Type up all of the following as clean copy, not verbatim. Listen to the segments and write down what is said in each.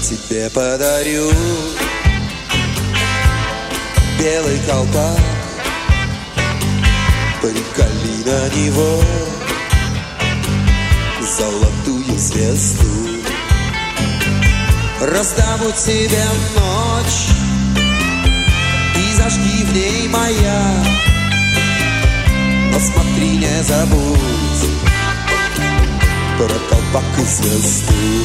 тебе подарю белый колпак, приколи на него золотую звезду. Раздаму тебе ночь и зажги в ней маяк, но смотри, не забудь про колпак и звезду.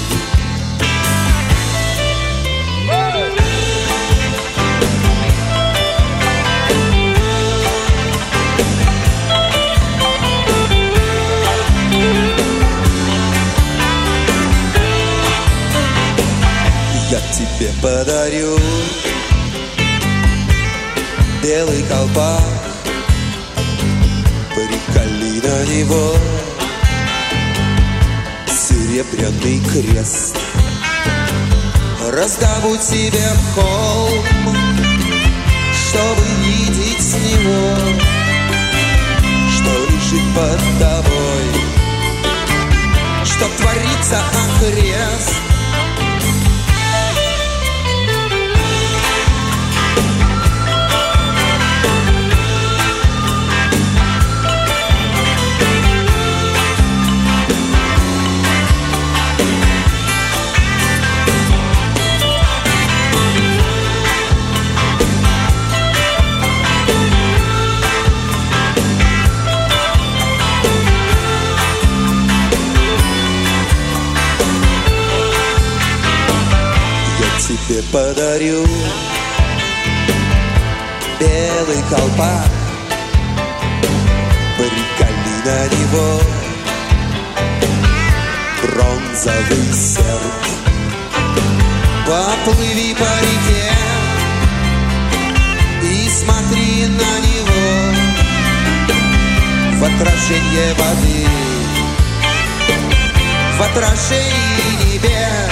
Я тебе подарю белый колпак, приколи на него серебряный крест. Раздобудь себе холм, чтобы видеть с него, что лежит под тобой, что творится окрест. Тебе подарю белый колпак, приколи на него бронзовый серп. Поплыви по реке и смотри на него в отражение воды, в отражении небес.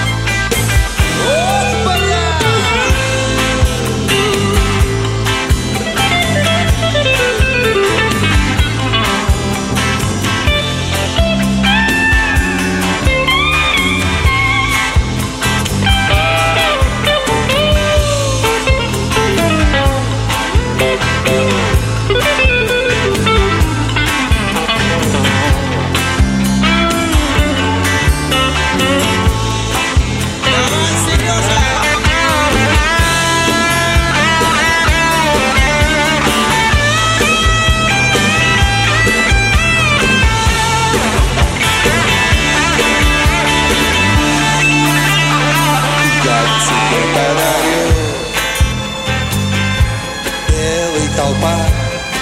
Колпак,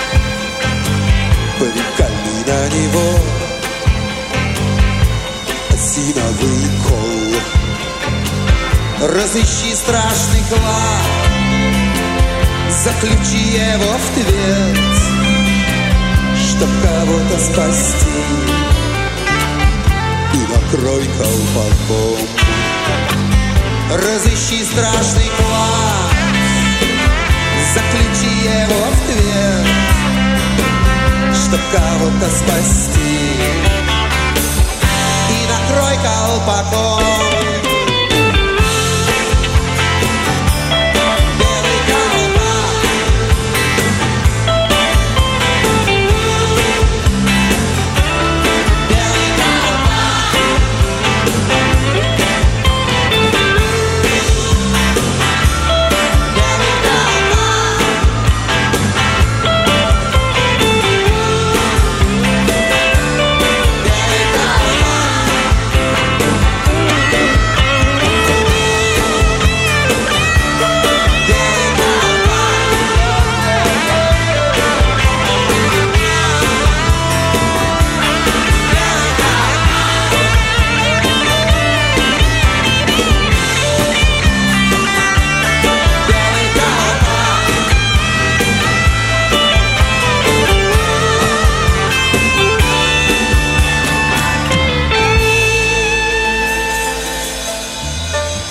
приколи на него осиновый кол. Разыщи страшный клад, заключи его в твердь, чтоб кого-то спасти, и накрой колпаком. Разыщи страшный клад, заключи его в твердь, чтоб кого-то спасти, и накрой колпаком.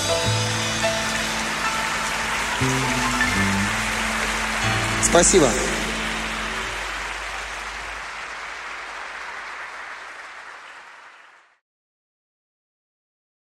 Спасибо.